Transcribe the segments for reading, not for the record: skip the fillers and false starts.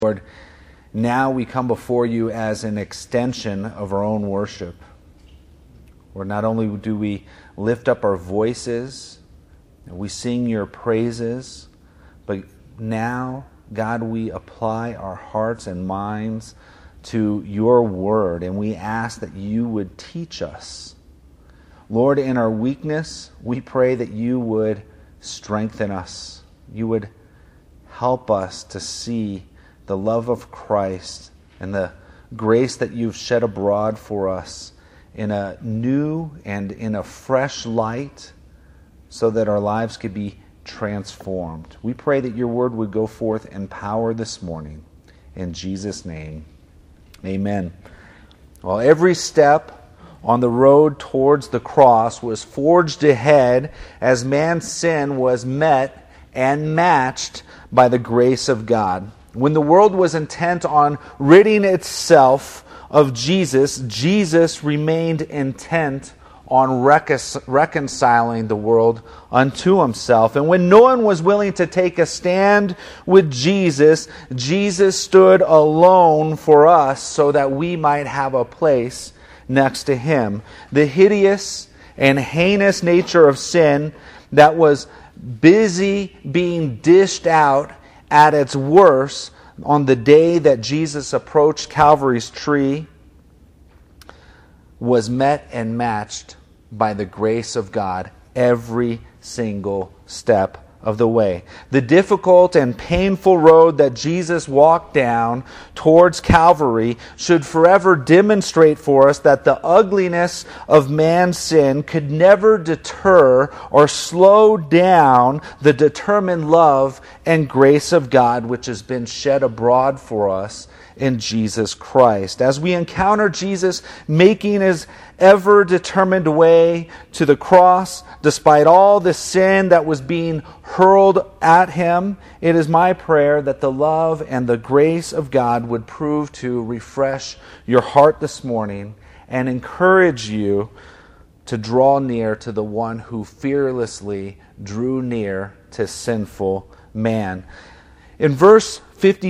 Lord, now we come before you as an extension of our own worship. Lord, not only do we lift up our voices, we sing your praises, but now, God, we apply our hearts and minds to your word, and we ask that you would teach us. Lord, in our weakness, we pray that you would strengthen us. You would help us to see the love of Christ and the grace that you've shed abroad for us in a new and in a fresh light so that our lives could be transformed. We pray that your word would go forth in power this morning. In Jesus' name, amen. Well, every step on the road towards the cross was forged ahead as man's sin was met and matched by the grace of God. When the world was intent on ridding itself of Jesus, Jesus remained intent on reconciling the world unto himself. And when no one was willing to take a stand with Jesus, Jesus stood alone for us so that we might have a place next to him. The hideous and heinous nature of sin that was busy being dished out at its worst on the day that Jesus approached Calvary's tree was met and matched by the grace of God every single step of the way. The difficult and painful road that Jesus walked down towards Calvary should forever demonstrate for us that the ugliness of man's sin could never deter or slow down the determined love and grace of God which has been shed abroad for us in Jesus Christ. As we encounter Jesus making his ever-determined way to the cross, despite all the sin that was being hurled at him, it is my prayer that the love and the grace of God would prove to refresh your heart this morning and encourage you to draw near to the one who fearlessly drew near to sinful man. In verse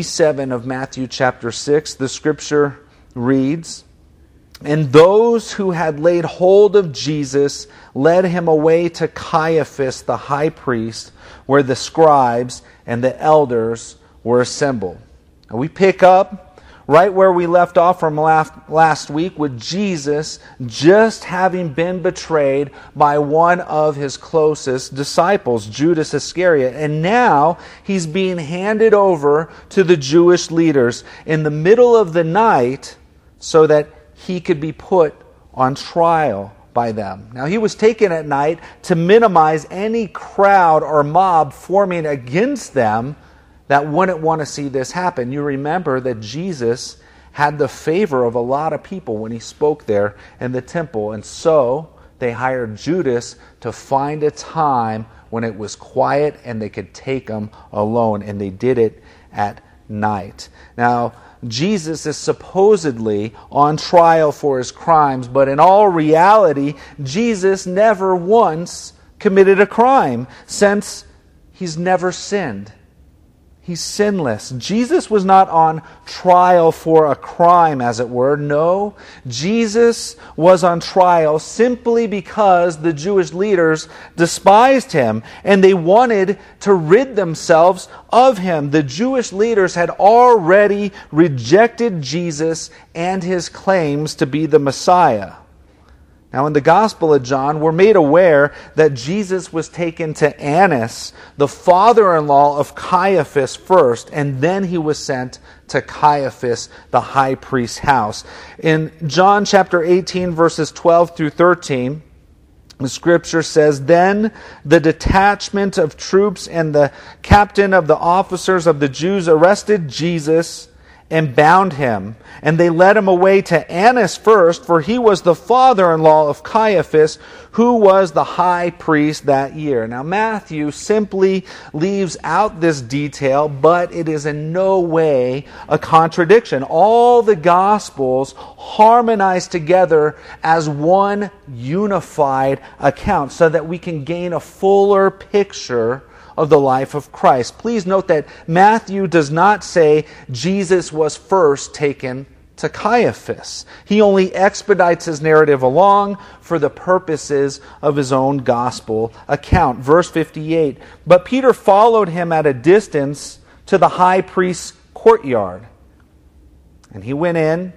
57 of Matthew chapter 6, the scripture reads, "And those who had laid hold of Jesus led him away to Caiaphas the high priest, where the scribes and the elders were assembled." And we pick up right where we left off from last week with Jesus just having been betrayed by one of his closest disciples, Judas Iscariot. And now he's being handed over to the Jewish leaders in the middle of the night so that he could be put on trial by them. Now, he was taken at night to minimize any crowd or mob forming against them that wouldn't want to see this happen. You remember that Jesus had the favor of a lot of people when he spoke there in the temple, and so they hired Judas to find a time when it was quiet and they could take him alone, and they did it at night. Now, Jesus is supposedly on trial for his crimes, but in all reality, Jesus never once committed a crime since he's never sinned. He's sinless. Jesus was not on trial for a crime, as it were. No, Jesus was on trial simply because the Jewish leaders despised him and they wanted to rid themselves of him. The Jewish leaders had already rejected Jesus and his claims to be the Messiah. Now, in the Gospel of John, we're made aware that Jesus was taken to Annas, the father-in-law of Caiaphas, first, and then he was sent to Caiaphas, the high priest's house. In John chapter 18, verses 12 through 13, the scripture says, "Then the detachment of troops and the captain of the officers of the Jews arrested Jesus and bound him. And they led him away to Annas first, for he was the father-in-law of Caiaphas, who was the high priest that year." Now, Matthew simply leaves out this detail, but it is in no way a contradiction. All the Gospels harmonize together as one unified account so that we can gain a fuller picture of the life of Christ. Please note that Matthew does not say Jesus was first taken to Caiaphas. He only expedites his narrative along for the purposes of his own gospel account. Verse 58, "But Peter followed him at a distance to the high priest's courtyard. And he went in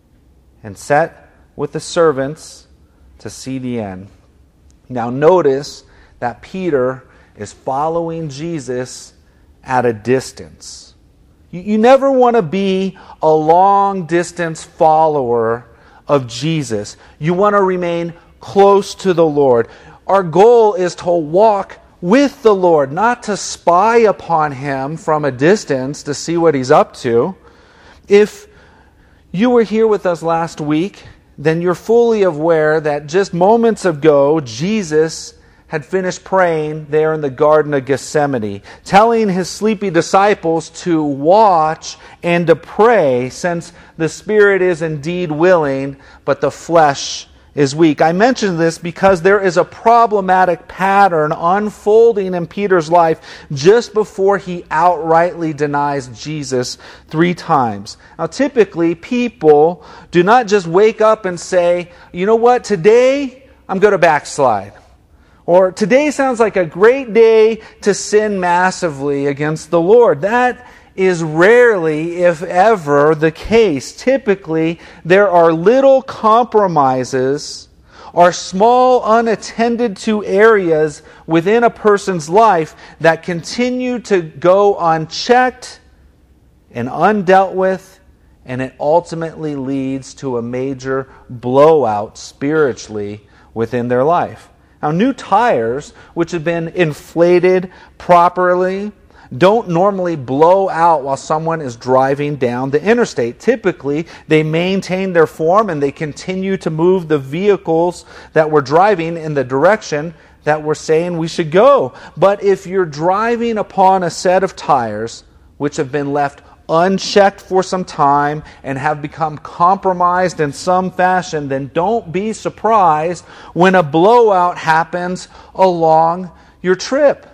and sat with the servants to see the end." Now notice that Peter is following Jesus at a distance. You never want to be a long-distance follower of Jesus. You want to remain close to the Lord. Our goal is to walk with the Lord, not to spy upon Him from a distance to see what He's up to. If you were here with us last week, then you're fully aware that just moments ago, Jesus had finished praying there in the Garden of Gethsemane, telling His sleepy disciples to watch and to pray, since the spirit is indeed willing, but the flesh is weak. I mention this because there is a problematic pattern unfolding in Peter's life just before he outrightly denies Jesus 3 times. Now, typically, people do not just wake up and say, "You know what, today I'm going to backslide." Or, "Today sounds like a great day to sin massively against the Lord." That is rarely, if ever, the case. Typically, there are little compromises or small unattended to areas within a person's life that continue to go unchecked and undealt with, and it ultimately leads to a major blowout spiritually within their life. Now, new tires, which have been inflated properly, don't normally blow out while someone is driving down the interstate. Typically, they maintain their form and they continue to move the vehicles that we're driving in the direction that we're saying we should go. But if you're driving upon a set of tires which have been left unchecked for some time and have become compromised in some fashion, then don't be surprised when a blowout happens along your trip.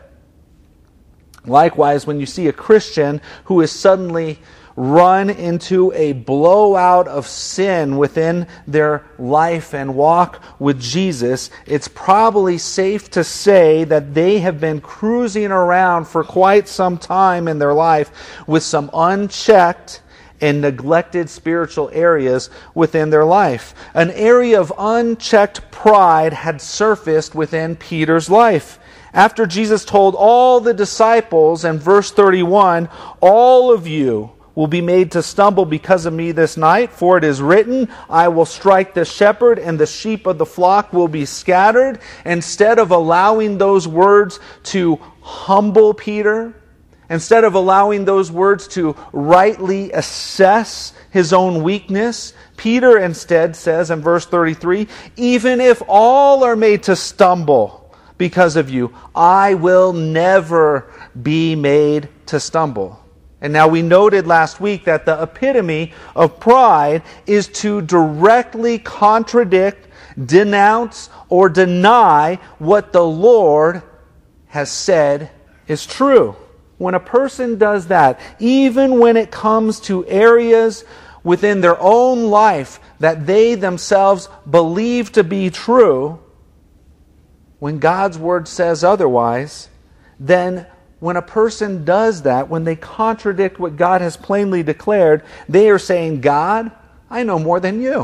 Likewise, when you see a Christian who is suddenly run into a blowout of sin within their life and walk with Jesus, it's probably safe to say that they have been cruising around for quite some time in their life with some unchecked and neglected spiritual areas within their life. An area of unchecked pride had surfaced within Peter's life. After Jesus told all the disciples in verse 31, "All of you will be made to stumble because of me this night, for it is written, I will strike the shepherd and the sheep of the flock will be scattered." Instead of allowing those words to humble Peter, instead of allowing those words to rightly assess his own weakness, Peter instead says in verse 33, "Even if all are made to stumble because of you, I will never be made to stumble." And now we noted last week that the epitome of pride is to directly contradict, denounce, or deny what the Lord has said is true. When a person does that, even when it comes to areas within their own life that they themselves believe to be true, when God's Word says otherwise, then when a person does that, when they contradict what God has plainly declared, they are saying, "God, I know more than you.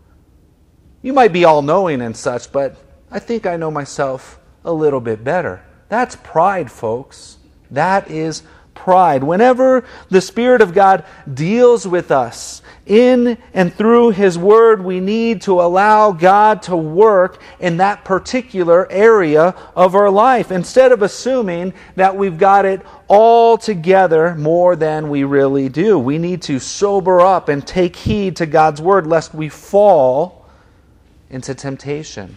You might be all-knowing and such, but I think I know myself a little bit better." That's pride, folks. That is pride. Whenever the Spirit of God deals with us in and through His Word, we need to allow God to work in that particular area of our life, instead of assuming that we've got it all together more than we really do. We need to sober up and take heed to God's Word, lest we fall into temptation.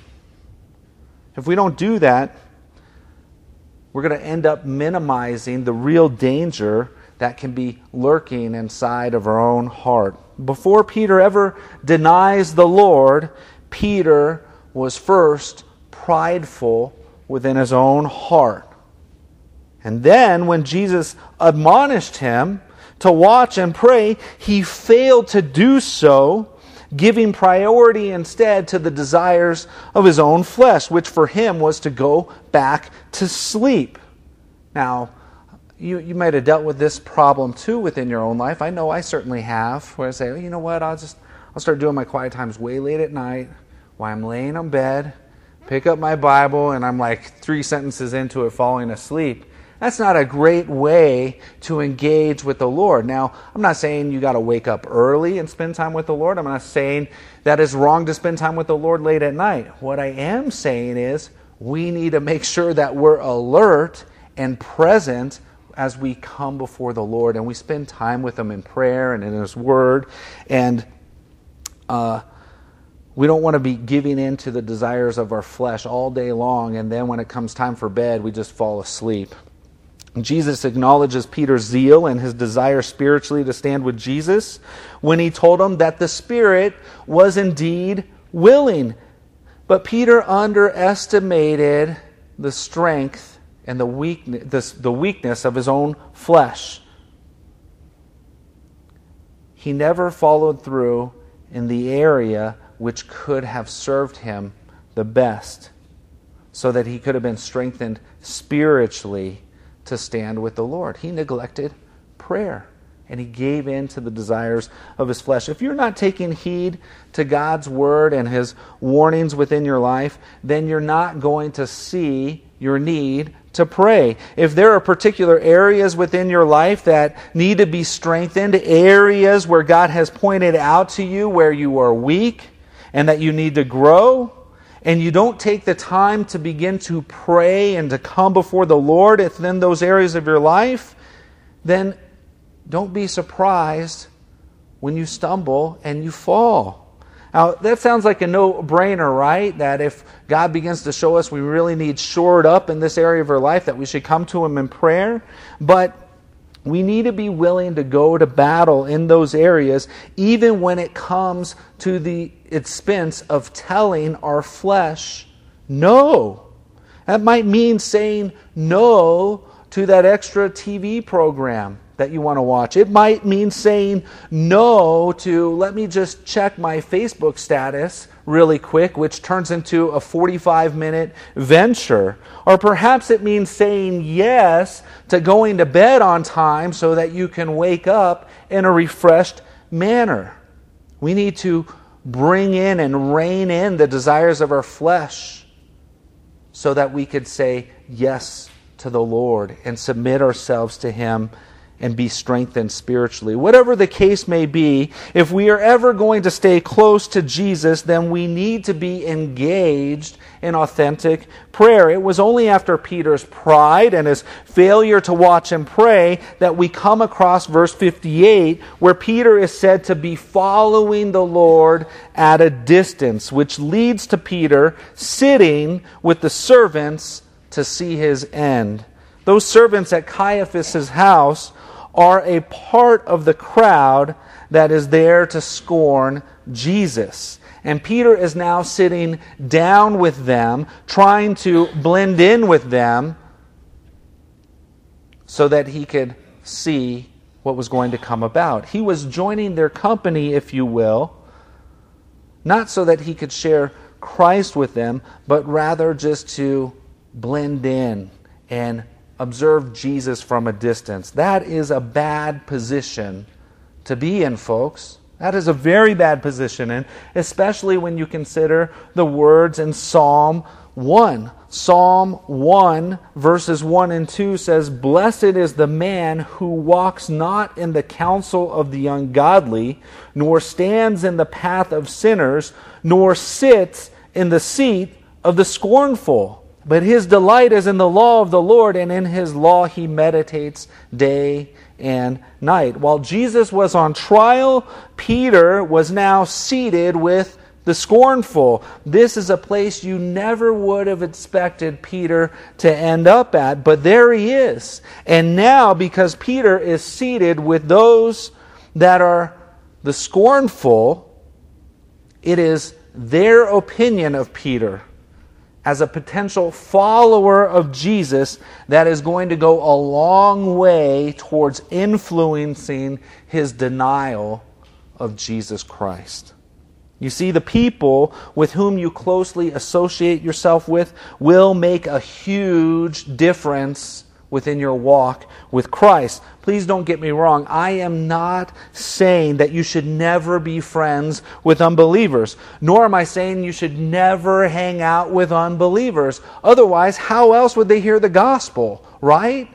If we don't do that, we're going to end up minimizing the real danger that can be lurking inside of our own heart. Before Peter ever denies the Lord, Peter was first prideful within his own heart. And then when Jesus admonished him to watch and pray, he failed to do so, giving priority instead to the desires of his own flesh, which for him was to go back to sleep. Now, you might have dealt with this problem too within your own life. I know I certainly have, where I say, you know what, I'll start doing my quiet times way late at night while I'm laying in bed, pick up my Bible, and I'm like 3 sentences into it falling asleep. That's not a great way to engage with the Lord. Now, I'm not saying you got to wake up early and spend time with the Lord. I'm not saying that it's wrong to spend time with the Lord late at night. What I am saying is we need to make sure that we're alert and present as we come before the Lord and we spend time with Him in prayer and in His Word. And we don't want to be giving in to the desires of our flesh all day long, and then when it comes time for bed, we just fall asleep. Jesus acknowledges Peter's zeal and his desire spiritually to stand with Jesus when he told him that the Spirit was indeed willing. But Peter underestimated the strength and the weakness of his own flesh. He never followed through in the area which could have served him the best, so that he could have been strengthened spiritually to stand with the Lord. He neglected prayer, and he gave in to the desires of his flesh. If you're not taking heed to God's word and His warnings within your life, then you're not going to see your need to pray. If there are particular areas within your life that need to be strengthened, areas where God has pointed out to you where you are weak and that you need to grow, and you don't take the time to begin to pray and to come before the Lord within those areas of your life, then don't be surprised when you stumble and you fall. Now, that sounds like a no-brainer, right? That if God begins to show us we really need shored up in this area of our life, that we should come to Him in prayer. But we need to be willing to go to battle in those areas, even when it comes to the expense of telling our flesh no. That might mean saying no to that extra TV program that you want to watch. It might mean saying no to, let me just check my Facebook status really quick, which turns into a 45-minute venture. Or perhaps it means saying yes to going to bed on time so that you can wake up in a refreshed manner. We need to bring in and rein in the desires of our flesh so that we could say yes to the Lord and submit ourselves to Him and be strengthened spiritually. Whatever the case may be, if we are ever going to stay close to Jesus, then we need to be engaged in authentic prayer. It was only after Peter's pride and his failure to watch and pray that we come across verse 58, where Peter is said to be following the Lord at a distance, which leads to Peter sitting with the servants to see his end. Those servants at Caiaphas' house are a part of the crowd that is there to scorn Jesus. And Peter is now sitting down with them, trying to blend in with them so that he could see what was going to come about. He was joining their company, if you will, not so that he could share Christ with them, but rather just to blend in and observe Jesus from a distance. That is a bad position to be in, folks. That is a very bad position, and especially when you consider the words in Psalm 1. Psalm 1, verses 1 and 2 says, "Blessed is the man who walks not in the counsel of the ungodly, nor stands in the path of sinners, nor sits in the seat of the scornful. But his delight is in the law of the Lord, and in His law he meditates day and night." While Jesus was on trial, Peter was now seated with the scornful. This is a place you never would have expected Peter to end up at, but there he is. And now, because Peter is seated with those that are the scornful, it is their opinion of Peter as a potential follower of Jesus that is going to go a long way towards influencing his denial of Jesus Christ. You see, the people with whom you closely associate yourself with will make a huge difference within your walk with Christ. Please don't get me wrong. I am not saying that you should never be friends with unbelievers, nor am I saying you should never hang out with unbelievers. Otherwise, how else would they hear the gospel, right?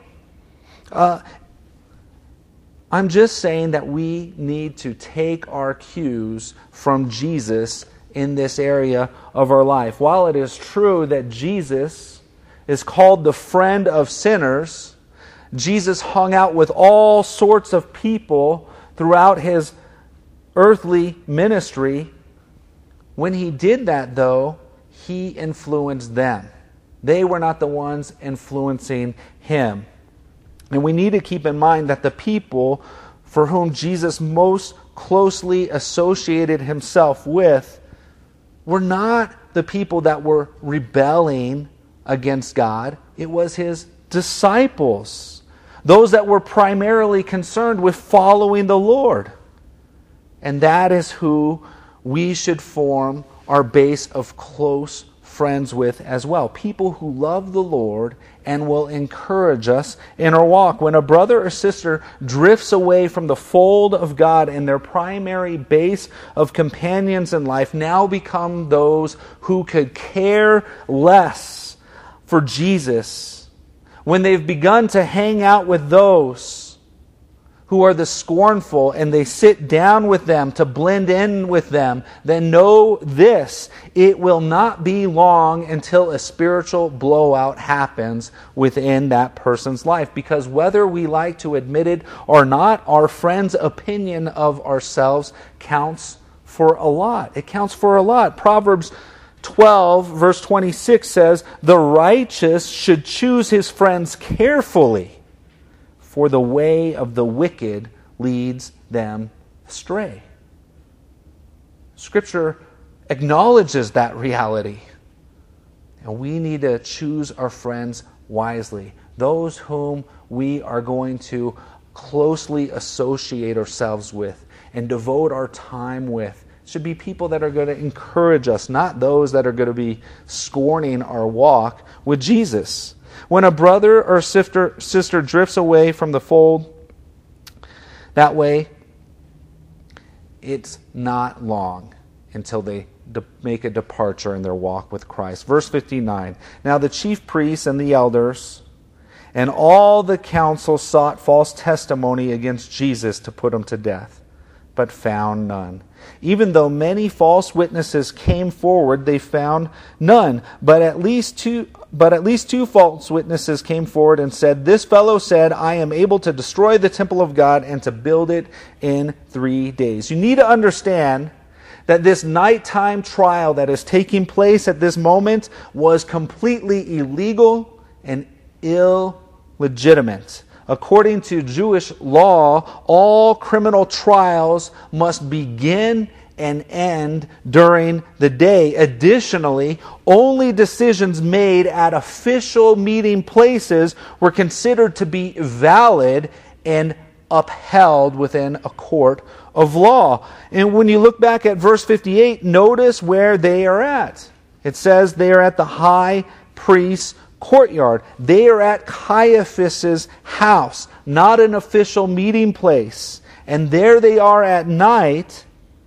I'm just saying that we need to take our cues from Jesus in this area of our life. While it is true that Jesus is called the friend of sinners, Jesus hung out with all sorts of people throughout his earthly ministry. When he did that, though, he influenced them. They were not the ones influencing him. And we need to keep in mind that the people for whom Jesus most closely associated himself with were not the people that were rebelling against God. It was his disciples, those that were primarily concerned with following the Lord. And that is who we should form our base of close friends with as well. People who love the Lord and will encourage us in our walk. When a brother or sister drifts away from the fold of God and their primary base of companions in life now become those who could care less for Jesus, when they've begun to hang out with those who are the scornful and they sit down with them to blend in with them, then know this: it will not be long until a spiritual blowout happens within that person's life. Because whether we like to admit it or not, our friend's opinion of ourselves counts for a lot. It counts for a lot. Proverbs 12 verse 26 says, "The righteous should choose his friends carefully, for the way of the wicked leads them astray." Scripture acknowledges that reality. And we need to choose our friends wisely. Those whom we are going to closely associate ourselves with and devote our time with should be people that are going to encourage us, not those that are going to be scorning our walk with Jesus. When a brother or sister drifts away from the fold that way, it's not long until they make a departure in their walk with Christ. Verse 59, "Now the chief priests and the elders and all the council sought false testimony against Jesus to put him to death, but found none. Even though many false witnesses came forward, they found none. But at least two false witnesses came forward and said, 'This fellow said, I am able to destroy the temple of God and to build it in 3 days.'" You need to understand that this nighttime trial that is taking place at this moment was completely illegal and illegitimate. According to Jewish law, all criminal trials must begin and end during the day. Additionally, only decisions made at official meeting places were considered to be valid and upheld within a court of law. And when you look back at verse 58, notice where they are at. It says they are at the high priest's courtyard. They are at Caiaphas' house, not an official meeting place. And there they are at night,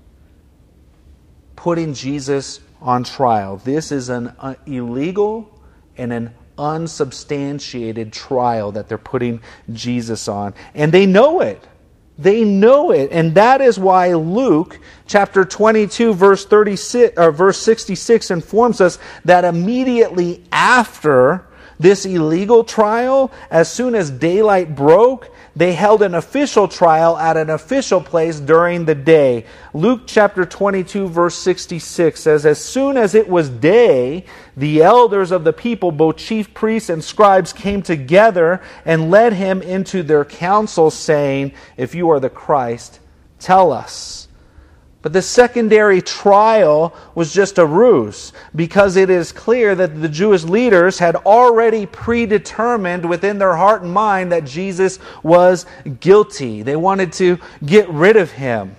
putting Jesus on trial. This is an illegal and an unsubstantiated trial that they're putting Jesus on. And they know it. They know it. And that is why Luke chapter 22 verse 66 informs us that immediately after this illegal trial, as soon as daylight broke, they held an official trial at an official place during the day. Luke chapter 22 verse 66 says, "As soon as it was day, the elders of the people, both chief priests and scribes, came together and led him into their council, saying, 'If you are the Christ, tell us.'" But the secondary trial was just a ruse, because it is clear that the Jewish leaders had already predetermined within their heart and mind that Jesus was guilty. They wanted to get rid of him.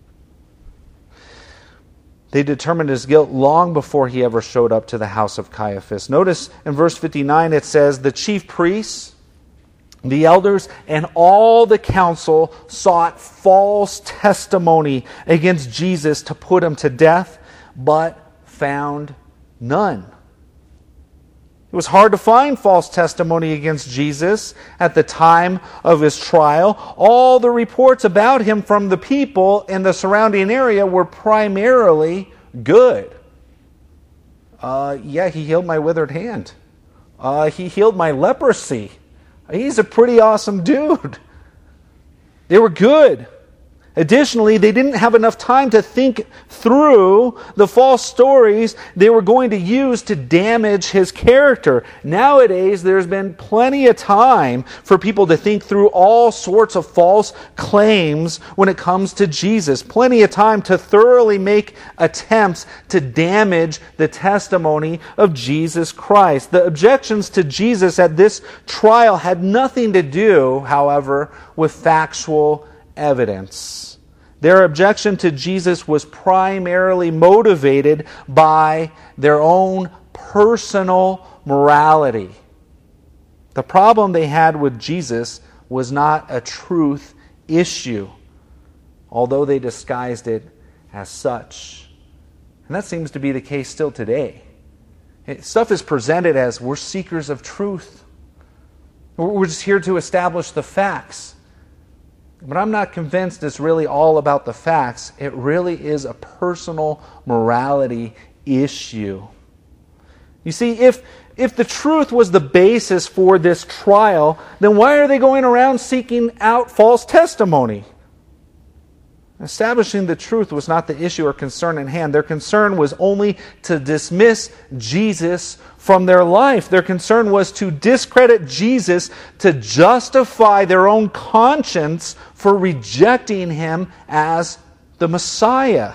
They determined his guilt long before he ever showed up to the house of Caiaphas. Notice in verse 59 it says, the chief priests, the elders, and all the council sought false testimony against Jesus to put him to death, but found none. It was hard to find false testimony against Jesus at the time of his trial. All the reports about him from the people in the surrounding area were primarily good. He healed my withered hand. He healed my leprosy. He's a pretty awesome dude. They were good. Additionally, they didn't have enough time to think through the false stories they were going to use to damage his character. Nowadays, there's been plenty of time for people to think through all sorts of false claims when it comes to Jesus. Plenty of time to thoroughly make attempts to damage the testimony of Jesus Christ. The objections to Jesus at this trial had nothing to do, however, with factual evidence. Their objection to Jesus was primarily motivated by their own personal morality. The problem they had with Jesus was not a truth issue, although they disguised it as such. And that seems to be the case still today. Stuff is presented as we're seekers of truth. We're just here to establish the facts. But I'm not convinced it's really all about the facts. It really is a personal morality issue. You see, if the truth was the basis for this trial, then why are they going around seeking out false testimony? Establishing the truth was not the issue or concern in hand. Their concern was only to dismiss Jesus from their life. Their concern was to discredit Jesus to justify their own conscience for rejecting him as the Messiah.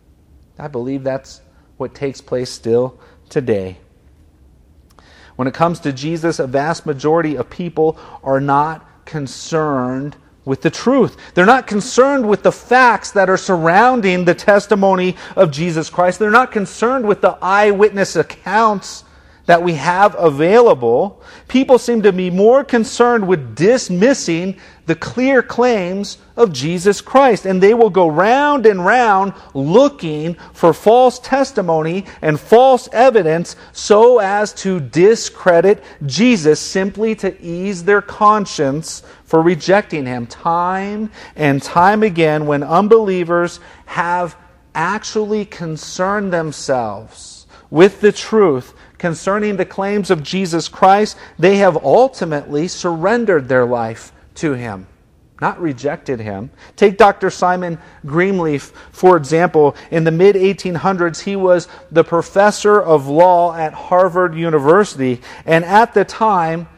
I believe that's what takes place still today. When it comes to Jesus, a vast majority of people are not concerned with the truth. They're not concerned with the facts that are surrounding the testimony of Jesus Christ. They're not concerned with the eyewitness accounts that we have available. People seem to be more concerned with dismissing the clear claims of Jesus Christ. And they will go round and round looking for false testimony and false evidence so as to discredit Jesus, simply to ease their conscience for rejecting him. Time and time again, when unbelievers have actually concerned themselves with the truth concerning the claims of Jesus Christ, they have ultimately surrendered their life to him, not rejected him. Take Dr. Simon Greenleaf, for example. In the mid-1800s, he was the professor of law at Harvard University, and at the time,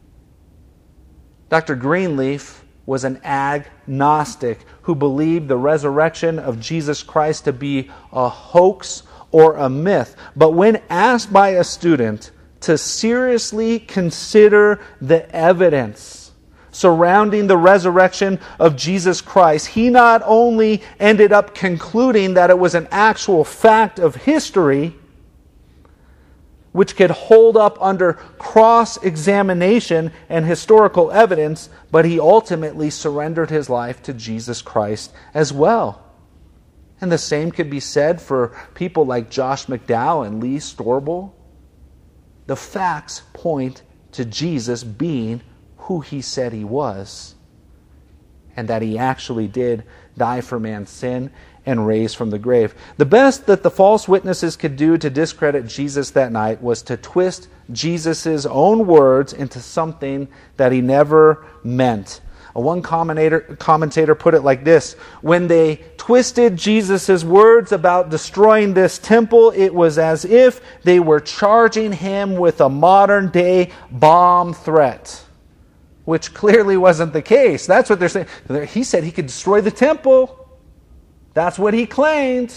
Dr. Greenleaf was an agnostic who believed the resurrection of Jesus Christ to be a hoax or a myth. But when asked by a student to seriously consider the evidence surrounding the resurrection of Jesus Christ, he not only ended up concluding that it was an actual fact of history, which could hold up under cross-examination and historical evidence, but he ultimately surrendered his life to Jesus Christ as well. And the same could be said for people like Josh McDowell and Lee Storbel. The facts point to Jesus being who he said he was, and that he actually did die for man's sin and raise from the grave. The best that the false witnesses could do to discredit Jesus that night was to twist Jesus' own words into something that he never meant. One commentator put it like this: when they twisted Jesus' words about destroying this temple, it was as if they were charging him with a modern-day bomb threat, which clearly wasn't the case. That's what they're saying. He said he could destroy the temple. That's what he claimed.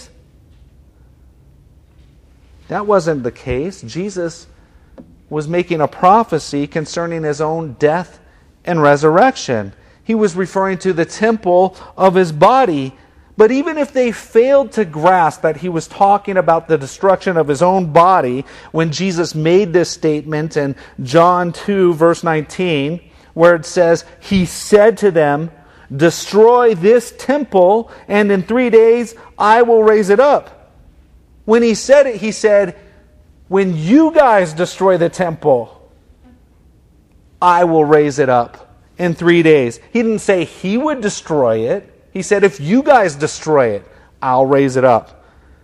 That wasn't the case. Jesus was making a prophecy concerning his own death and resurrection. He was referring to the temple of his body. But even if they failed to grasp that he was talking about the destruction of his own body when Jesus made this statement in John 2, verse 19, where it says, he said to them, destroy this temple, and in 3 days I will raise it up. When he said it, he said, when you guys destroy the temple, I will raise it up in 3 days. He didn't say he would destroy it. He said, if you guys destroy it, I'll raise it up.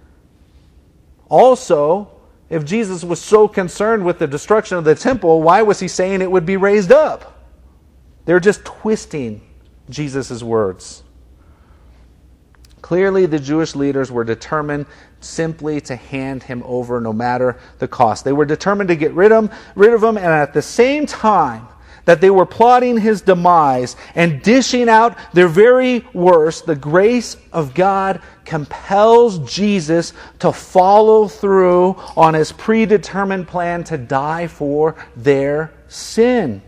Also, if Jesus was so concerned with the destruction of the temple, why was he saying it would be raised up? They're just twisting Jesus' words. Clearly, the Jewish leaders were determined simply to hand him over no matter the cost. They were determined to get rid of him, and at the same time that they were plotting his demise and dishing out their very worst, the grace of God compels Jesus to follow through on his predetermined plan to die for their sin.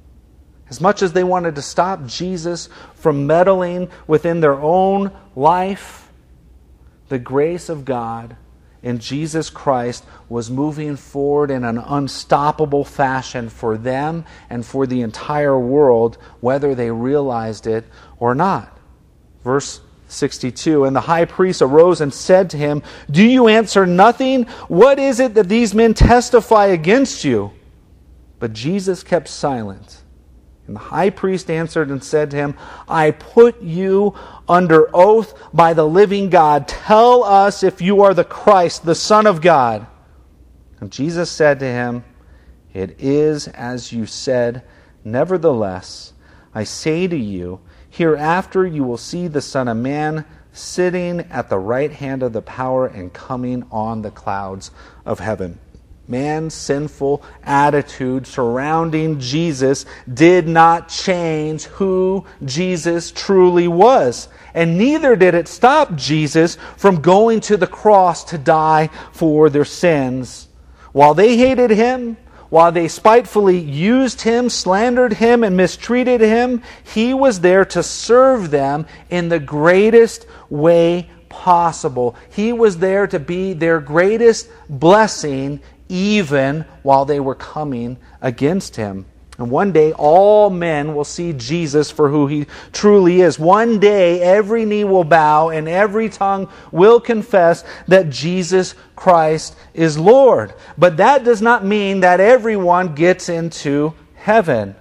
As much as they wanted to stop Jesus from meddling within their own life, the grace of God in Jesus Christ was moving forward in an unstoppable fashion for them and for the entire world, whether they realized it or not. Verse 62, and the high priest arose and said to him, do you answer nothing? What is it that these men testify against you? But Jesus kept silent. And the high priest answered and said to him, I put you under oath by the living God. Tell us if you are the Christ, the Son of God. And Jesus said to him, it is as you said. Nevertheless, I say to you, hereafter you will see the Son of Man sitting at the right hand of the power and coming on the clouds of heaven. Man's sinful attitude surrounding Jesus did not change who Jesus truly was. And neither did it stop Jesus from going to the cross to die for their sins. While they hated him, while they spitefully used him, slandered him, and mistreated him, he was there to serve them in the greatest way possible. He was there to be their greatest blessing even while they were coming against him. And one day all men will see Jesus for who he truly is. One day every knee will bow and every tongue will confess that Jesus Christ is Lord. But that does not mean that everyone gets into heaven.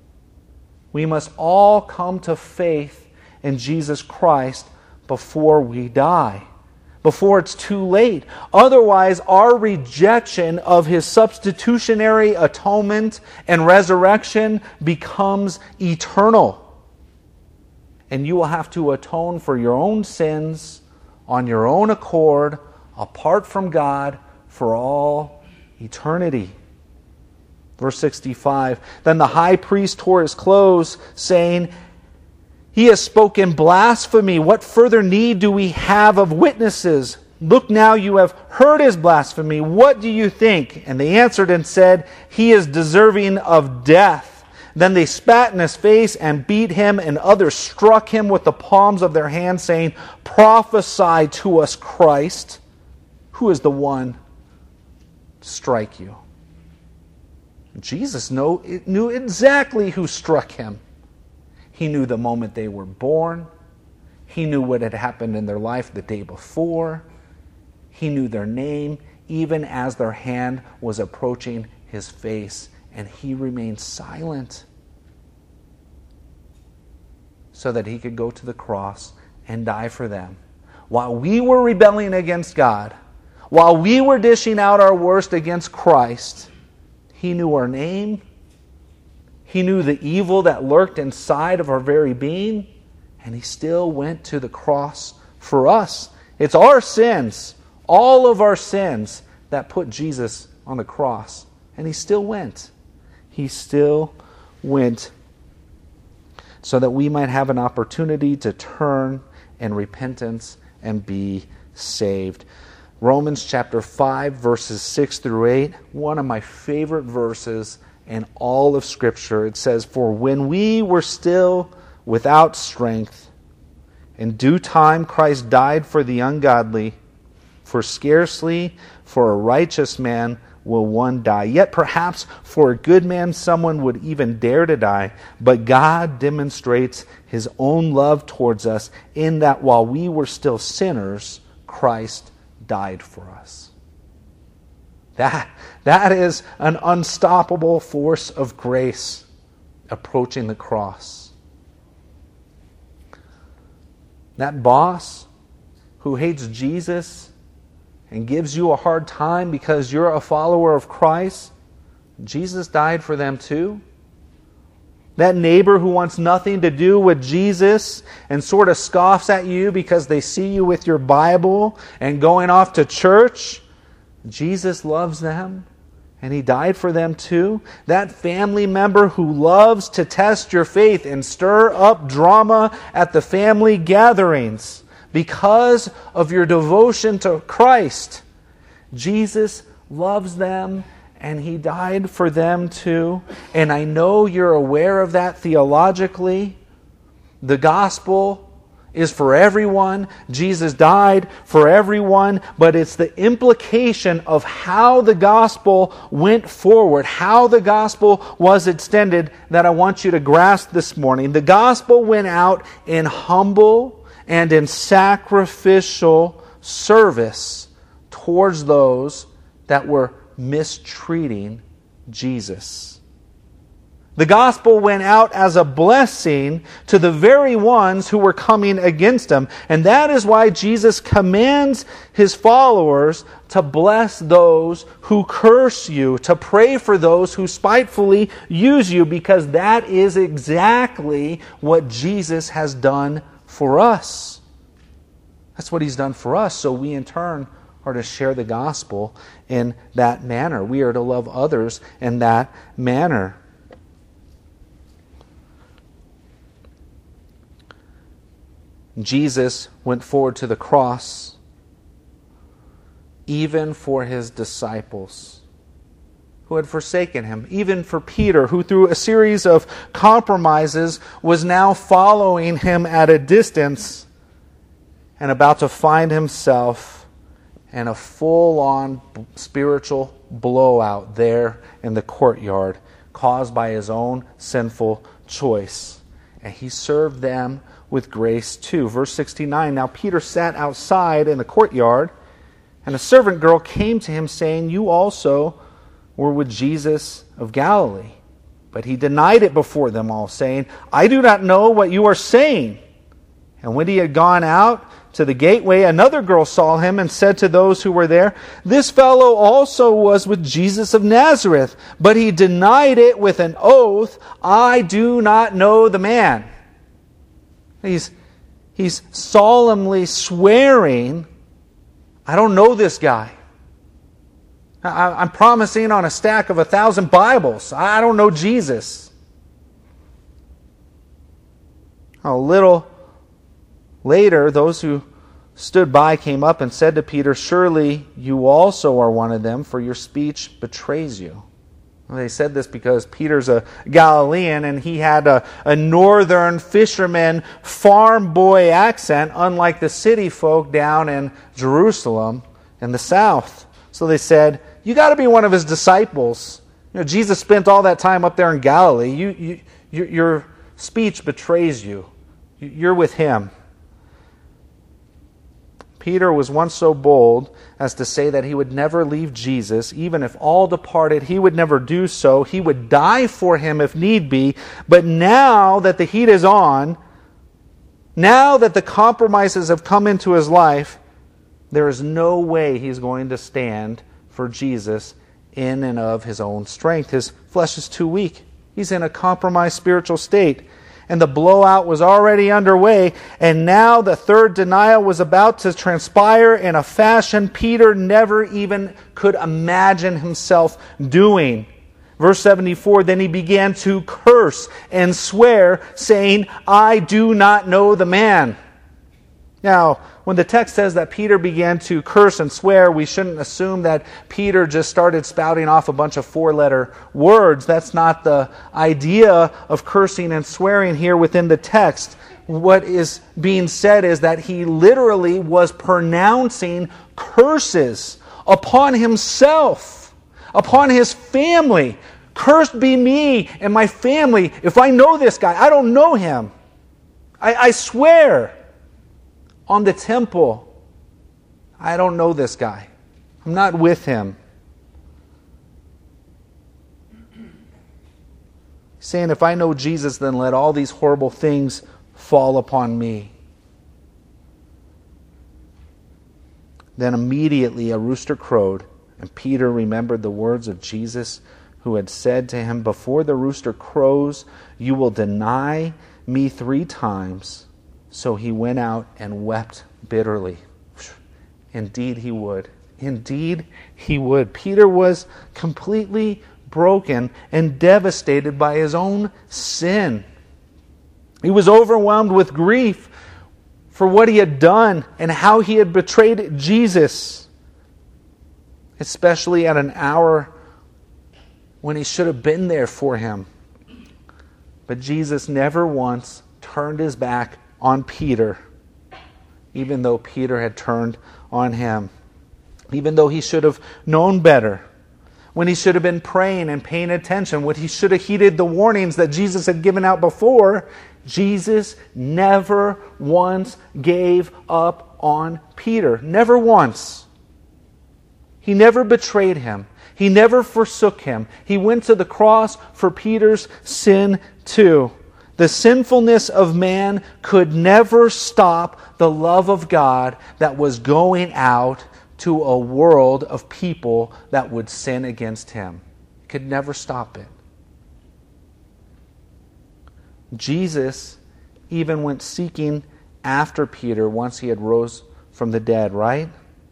We must all come to faith in Jesus Christ before we die, before it's too late. Otherwise, our rejection of his substitutionary atonement and resurrection becomes eternal. And you will have to atone for your own sins on your own accord, apart from God, for all eternity. Verse 65, then the high priest tore his clothes, saying, he has spoken blasphemy. What further need do we have of witnesses? Look now, you have heard his blasphemy. What do you think? And they answered and said, he is deserving of death. Then they spat in his face and beat him, and others struck him with the palms of their hands, saying, prophesy to us, Christ. Who is the one to strike you? Jesus knew exactly who struck him. He knew the moment they were born. He knew what had happened in their life the day before. He knew their name, even as their hand was approaching his face. And he remained silent so that he could go to the cross and die for them. While we were rebelling against God, while we were dishing out our worst against Christ, he knew our name. He knew the evil that lurked inside of our very being, and he still went to the cross for us. It's our sins, all of our sins, that put Jesus on the cross. And he still went. He still went so that we might have an opportunity to turn in repentance and be saved. Romans chapter 5, verses 6 through 8, one of my favorite verses in all of Scripture. It says, "For when we were still without strength, in due time Christ died for the ungodly, for scarcely for a righteous man will one die. Yet perhaps for a good man someone would even dare to die. But God demonstrates His own love towards us in that while we were still sinners, Christ died for us." That is an unstoppable force of grace approaching the cross. That boss who hates Jesus and gives you a hard time because you're a follower of Christ, Jesus died for them too. That neighbor who wants nothing to do with Jesus and sort of scoffs at you because they see you with your Bible and going off to church, Jesus loves them and He died for them too. That family member who loves to test your faith and stir up drama at the family gatherings because of your devotion to Christ, Jesus loves them and He died for them too. And I know you're aware of that theologically. The gospel is for everyone. Jesus died for everyone. But it's the implication of how the gospel went forward, how the gospel was extended, that I want you to grasp this morning. The gospel went out in humble and in sacrificial service towards those that were mistreating Jesus. The gospel went out as a blessing to the very ones who were coming against Him. And that is why Jesus commands His followers to bless those who curse you, to pray for those who spitefully use you, because that is exactly what Jesus has done for us. That's what He's done for us. So we in turn are to share the gospel in that manner. We are to love others in that manner. Jesus went forward to the cross even for His disciples who had forsaken Him. Even for Peter, who through a series of compromises was now following Him at a distance and about to find himself in a full-on spiritual blowout there in the courtyard caused by his own sinful choice. And He served them with grace too. Verse 69, "Now Peter sat outside in the courtyard, and a servant girl came to him saying, 'You also were with Jesus of Galilee.' But he denied it before them all, saying, 'I do not know what you are saying.' And when he had gone out to the gateway, another girl saw him and said to those who were there, 'This fellow also was with Jesus of Nazareth.' But he denied it with an oath, 'I do not know the man.'" He's solemnly swearing, "I don't know this guy. I'm promising on a stack of 1,000 Bibles. I don't know Jesus." A little later, those who stood by came up and said to Peter, "Surely you also are one of them, for your speech betrays you." Well, they said this because Peter's a Galilean and he had a northern fisherman farm boy accent, unlike the city folk down in Jerusalem in the south. So they said, "You got to be one of His disciples. You know, Jesus spent all that time up there in Galilee. Your speech betrays you. You're with Him." Peter was once so bold as to say that he would never leave Jesus. Even if all departed, he would never do so. He would die for Him if need be. But now that the heat is on, now that the compromises have come into his life, there is no way he's going to stand for Jesus in and of his own strength. His flesh is too weak. He's in a compromised spiritual state. And the blowout was already underway, and now the third denial was about to transpire in a fashion Peter never even could imagine himself doing. Verse 74, "Then he began to curse and swear, saying, 'I do not know the man.'" Now, when the text says that Peter began to curse and swear, we shouldn't assume that Peter just started spouting off a bunch of four-letter words. That's not the idea of cursing and swearing here within the text. What is being said is that he literally was pronouncing curses upon himself, upon his family. Cursed be me and my family if I know this guy. I don't know him. I swear on the temple, I don't know this guy. I'm not with him. Saying, if I know Jesus, then let all these horrible things fall upon me. Then immediately a rooster crowed, and Peter remembered the words of Jesus, who had said to him, before the rooster crows, you will deny me 3 times. So he went out and wept bitterly. Indeed he would. Indeed he would. Peter was completely broken and devastated by his own sin. He was overwhelmed with grief for what he had done and how he had betrayed Jesus, especially at an hour when he should have been there for him. But Jesus never once turned his back on Peter, even though Peter had turned on him, even though he should have known better, when he should have been praying and paying attention, when he should have heeded the warnings that Jesus had given out before. Jesus never once gave up on Peter. Never once. He never betrayed him. He never forsook him. He went to the cross for Peter's sin too. The sinfulness of man could never stop the love of God that was going out to a world of people that would sin against him. It could never stop it. Jesus even went seeking after Peter once he had rose from the dead, right?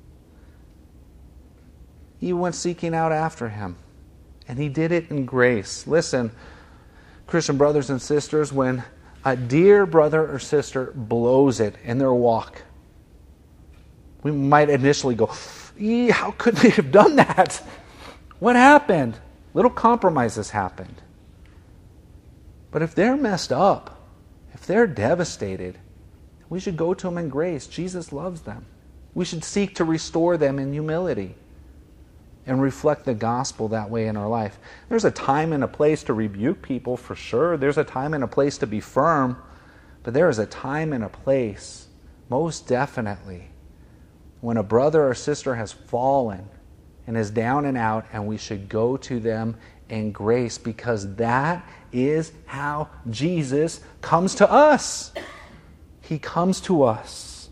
He went seeking out after him. And he did it in grace. Listen, Christian brothers and sisters, when a dear brother or sister blows it in their walk, we might initially go, how could they have done that? What happened? Little compromises happened. But if they're messed up, if they're devastated, we should go to them in grace. Jesus loves them. We should seek to restore them in humility and reflect the gospel that way in our life. There's a time and a place to rebuke people, for sure. There's a time and a place to be firm. But there is a time and a place, most definitely, when a brother or sister has fallen and is down and out, and we should go to them in grace, because that is how Jesus comes to us. He comes to us.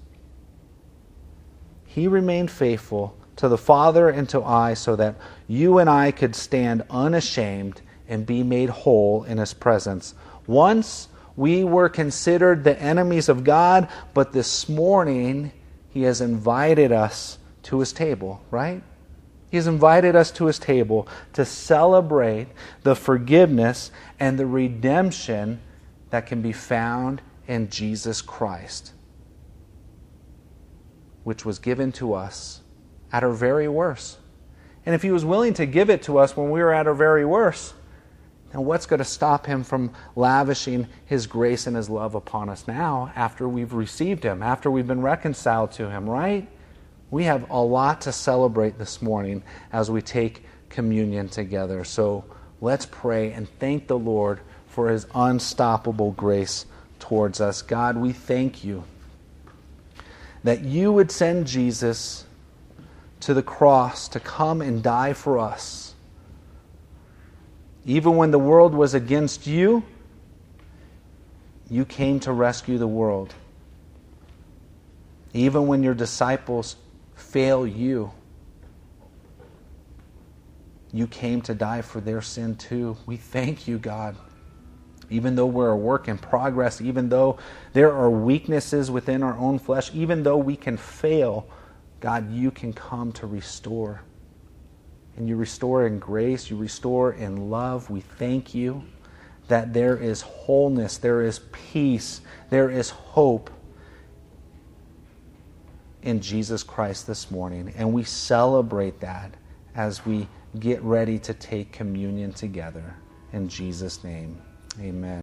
He remained faithful to the Father and to I, so that you and I could stand unashamed and be made whole in His presence. Once we were considered the enemies of God, but this morning He has invited us to His table, right? He has invited us to His table to celebrate the forgiveness and the redemption that can be found in Jesus Christ, which was given to us at our very worst. And if He was willing to give it to us when we were at our very worst, then what's going to stop Him from lavishing His grace and His love upon us now, after we've received Him, after we've been reconciled to Him, right? We have a lot to celebrate this morning as we take communion together. So let's pray and thank the Lord for His unstoppable grace towards us. God, we thank You that You would send Jesus to the cross to come and die for us. Even when the world was against You, You came to rescue the world. Even when Your disciples fail You, You came to die for their sin too. We thank You, God. Even though we're a work in progress, even though there are weaknesses within our own flesh, even though we can fail, God, You can come to restore. And You restore in grace, You restore in love. We thank You that there is wholeness, there is peace, there is hope in Jesus Christ this morning, and we celebrate that as we get ready to take communion together. In Jesus' name, amen.